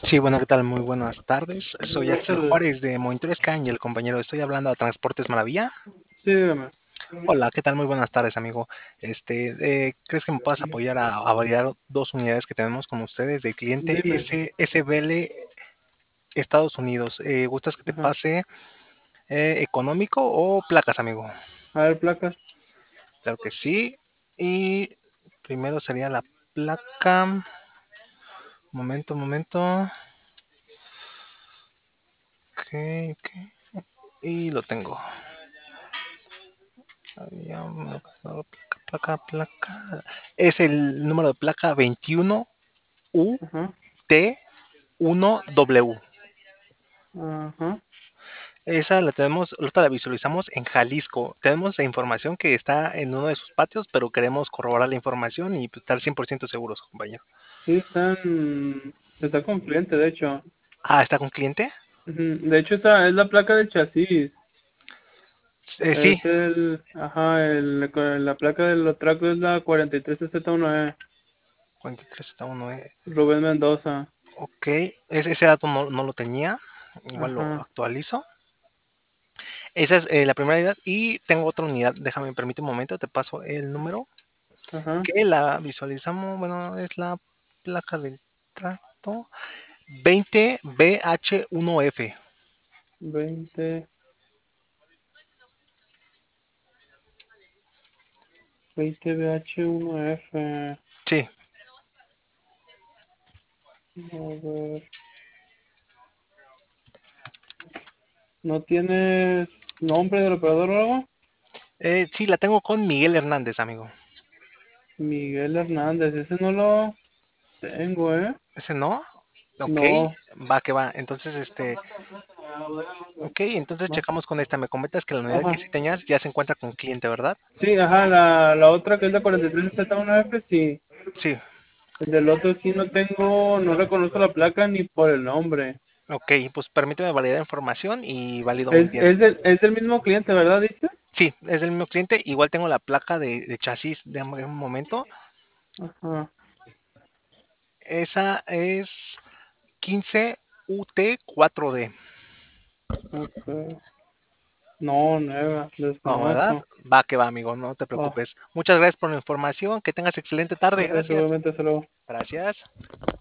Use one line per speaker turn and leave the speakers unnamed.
Sí, bueno, ¿qué tal? Muy buenas tardes. Soy
Buenas
Axel
tardes.
Juárez de Monitor y el compañero. Estoy hablando a Transportes Maravilla.
Sí, dígame.
Hola, ¿qué tal? Muy buenas tardes, amigo. ¿Crees que me puedas apoyar a validar dos unidades que tenemos con ustedes de cliente
Dime.
SBL Estados Unidos? ¿Gustas que te
Ajá.
pase económico o placas, amigo?
A ver, placas.
Claro que sí. Y primero sería la placa. Momento, momento. Ok, ok. Y lo tengo. Ya me ha pasado placa. Es el número de placa 21
Ajá.
UT1W.
Ajá.
Esa la tenemos, ahorita la visualizamos en Jalisco. Tenemos la información que está en uno de sus patios, pero queremos corroborar la información y estar 100% seguros, compañero.
Sí, está con cliente, de hecho.
Ah, ¿está con cliente?
Ujú. De hecho, esa es la placa del chasis.
Sí,
La placa del tracto es la 43Z1E.
43 está uno.
Rubén Mendoza.
Ok, ese dato no lo tenía. Igual lo
Ajá.
actualizo. Esa es la primera unidad y tengo otra unidad. Déjame, permite un momento, te paso el número.
Ajá.
Que la visualizamos, bueno, es la placa del tracto 20BH1F.
20, 20BH1F.
Sí,
A ver. ¿No tienes nombre del operador o algo?
sí, la tengo con Miguel Hernández, amigo.
Miguel Hernández, ese no lo tengo, ¿eh?
¿Ese no? Ok,
No.
va que va. Entonces, ok, entonces
No.
checamos con esta. Me comentas que la unidad que
Ajá.
sí tenías ya se encuentra con cliente, ¿verdad?
Sí, ajá, la otra que es la 43Z1F, sí.
Sí,
El del otro sí no tengo, no reconozco la placa ni por el nombre.
ok, pues permíteme validar información y valido muy bien.
Es del mismo cliente, ¿verdad? Dices.
Sí, es el mismo cliente. Igual tengo la placa de chasis de un momento.
Ajá.
Esa es 15UT4D.
Ok. No, nueva,
No, ¿verdad?
desconozco.
Va que va, amigo, no te
Ah,
preocupes. Muchas gracias por la información. Que tengas excelente tarde.
gracias,
Gracias.
igualmente, hasta luego.
Gracias.